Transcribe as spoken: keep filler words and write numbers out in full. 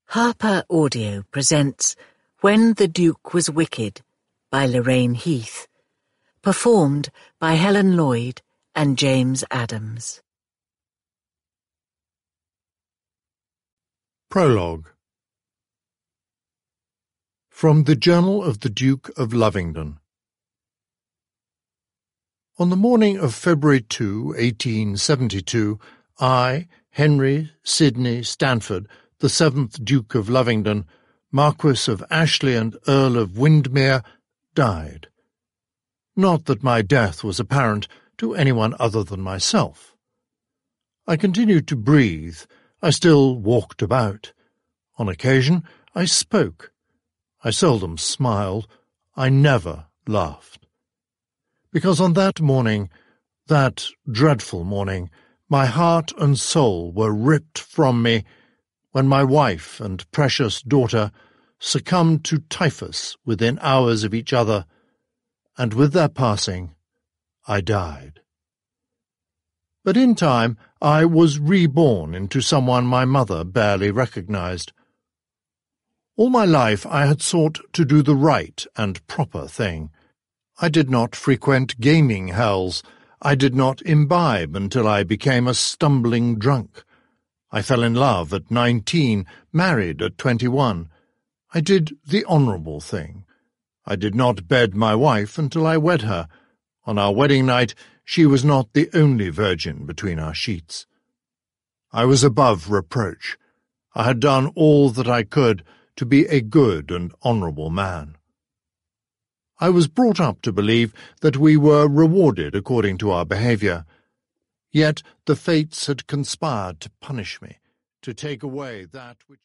Harper Audio presents When the Duke Was Wicked by Lorraine Heath, performed by Helen Lloyd and James Adams. Prologue. From the Journal of the Duke of Lovingdon. On the morning of February second, eighteen seventy-two, I, Henry Sidney Stanford, the seventh Duke of Lovingdon, Marquess of Ashley and Earl of Windermere, died. Not that my death was apparent to anyone other than myself. I continued to breathe. I still walked about. On occasion I spoke. I seldom smiled. I never laughed. Because on that morning, that dreadful morning, my heart and soul were ripped from me when my wife and precious daughter succumbed to typhus within hours of each other, and with their passing I died. But in time I was reborn into someone my mother barely recognized. All my life I had sought to do the right and proper thing. I did not frequent gaming hells. I did not imbibe until I became a stumbling drunk. I fell in love at nineteen, married at twenty-one. I did the honourable thing. I did not bed my wife until I wed her. On our wedding night she was not the only virgin between our sheets. I was above reproach. I had done all that I could to be a good and honourable man. I was brought up to believe that we were rewarded according to our behaviour. Yet the fates had conspired to punish me, to take away that which